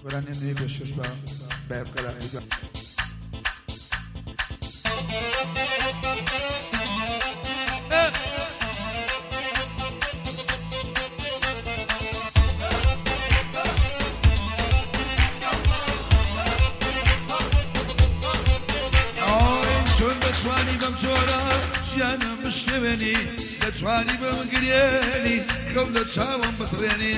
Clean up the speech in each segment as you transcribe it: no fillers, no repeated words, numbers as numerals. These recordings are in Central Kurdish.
وراني نوي بشوش با باب كلامي دەتوانی بەم جۆرە ژیانم بشنوێنی دەتوانی بەم گرێنی خەو لە چاوم بتڕێنی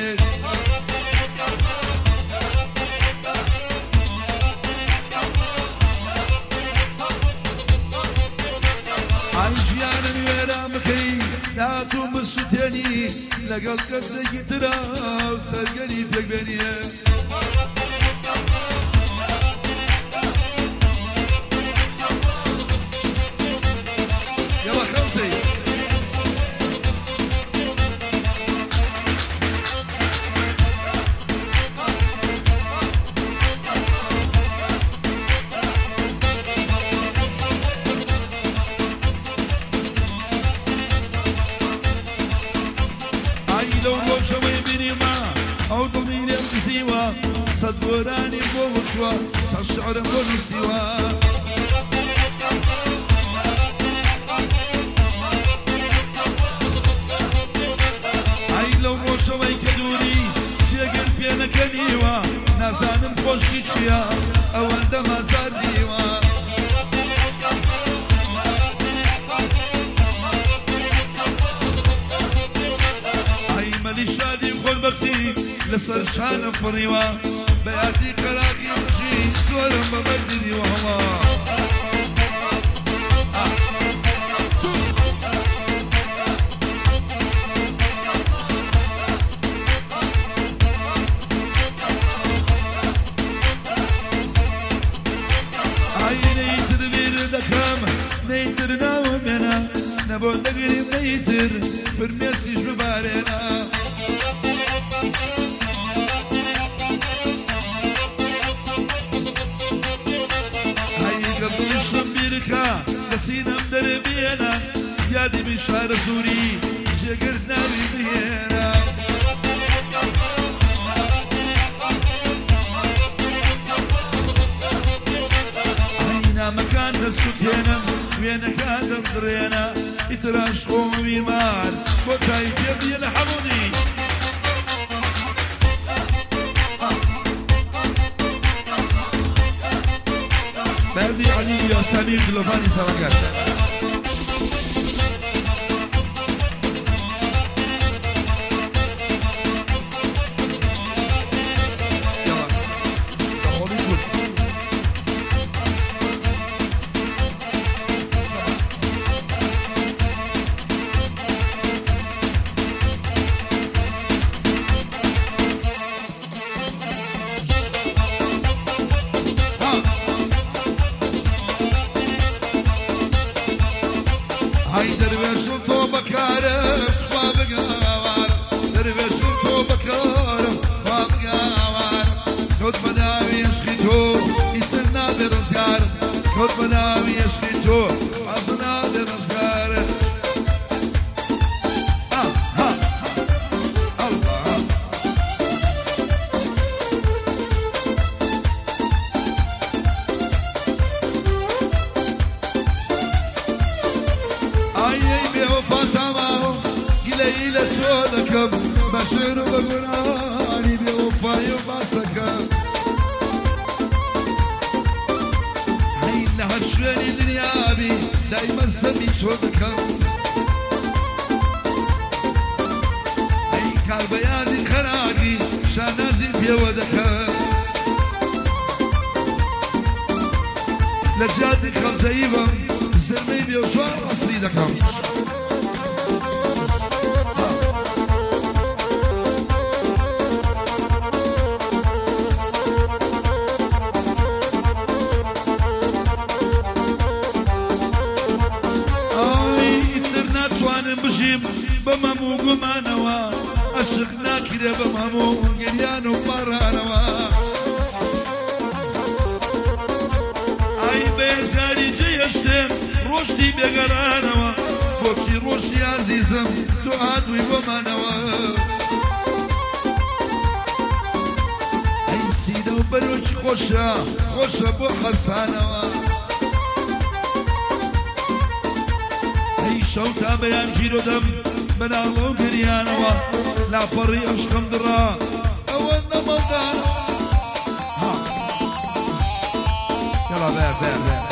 ئای ژیانم وێرە بکەی داتوم بسووتێنی لەگەڵ کەسێکی ترا و سەرگەری پێکبێنیە يلا خمسة أي لو روشوي بني ما أو ضميري بسيوا صدوراني بوشوا صشعر بوشوا لو ڕۆژەوەی کە دووری جێگەر پێ نەکەنیوە نازانم خۆشی چییە ئەوەندە مازار دیوە ئای مەلی شادی خۆربەختی لەسەر شانم فڕیوە بە یادی قەراقی ڕژی زۆرم بەبەردیوە هەڵا نيتر ناوم انا نبون دقريب نيتر فرميسيش ببارينا هاي قبل الشم بيركا نسينا مدربينا يادي بشار سوري جيقرنا بيبينا هاينا مكان السكينة وين كان درينا يتراش قومي مار بوتاي جيبي الحمودي بردي علي يا سمير دلوفاني سرقات هاي درويشو تو بكارم خوا بقاوارم درويشو تو بكارم خوا بقاوارم كنت بداوي يشخي تو يسرنا برزقارم كنت بداوي يشخي تو عزنا برزقارم ليلة شودكم بشر بقراني بوفاي وباسكم هاي لها الشواني دنيابي دايما سمي شودكم هاي كاربياني خراقي شانازي بيودكم لجادي خمسيبم زرمي بيوشوار أصليدكم بشيم بمامو قمانوا عشقنا كده بمامو قليانو برانوا اي بيز غاري جيشتم روشتي بقرانوا فوقشي روشي عزيزم تعادوي بمانوا اي سيدو خوشة خوشة بو حسانوا أي شوتا بيان جيرو دم بنالو قريانوا لا فري أشخم درا أول نمضان يلا بير بير بير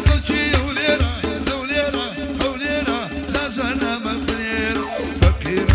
فقير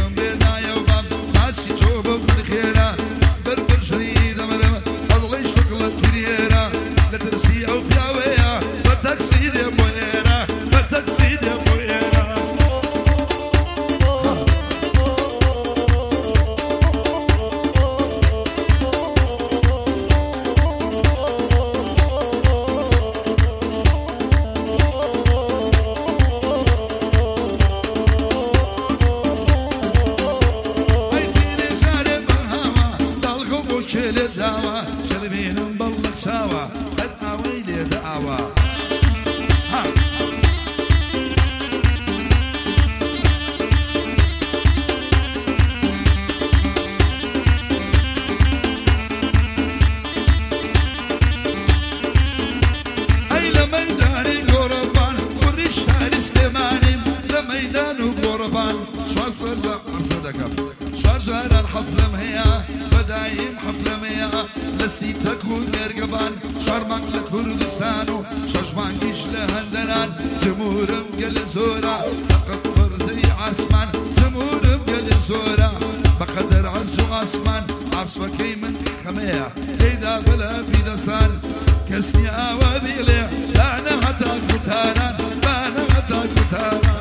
دەکەم شارجاران حەفلەم هەیە بەدایم حەفلەم هەیە لە سیتەک و نێرگەبان شەرمانگ لە کوردستان و شەشمانگیش لە هەندەران جمهورم گەلە زۆرە لەقەت بەرزەی عاسمان جمهورم گەلە زۆرە بەقەدەر عەرز و ئاسمان عاسفەکەی من خەمەیە لێدا بەلە بیدەسان کەسنی ئاوە بیڵێ دانە هەتا کوتاران دانە هەتا کوتاران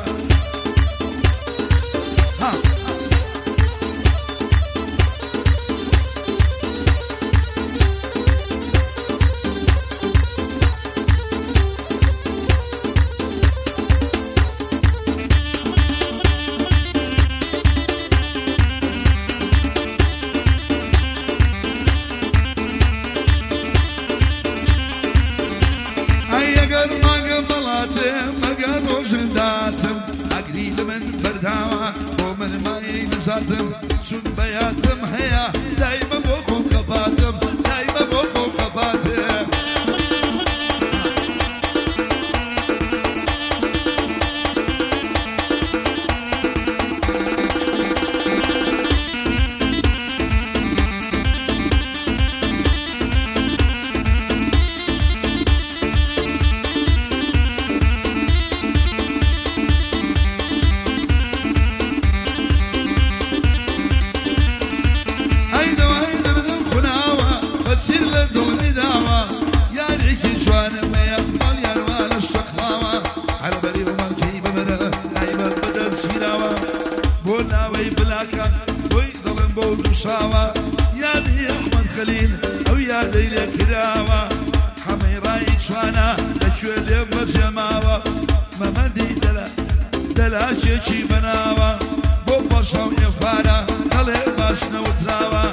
چون بەیاتم هەیە دایمە بۆ خۆم قەپاتم دایمە بۆ خۆم قەپاتم یادی ئەحمەد خەلیل ئەو یادەی لێ کراوە هەمەی ڕای جوانە لەکوێ لێ بەرجەماوە مەمەدی دەلاکێکی بەناوە بۆ پەشاو ئێفارە دەڵێ باش نەوتراوە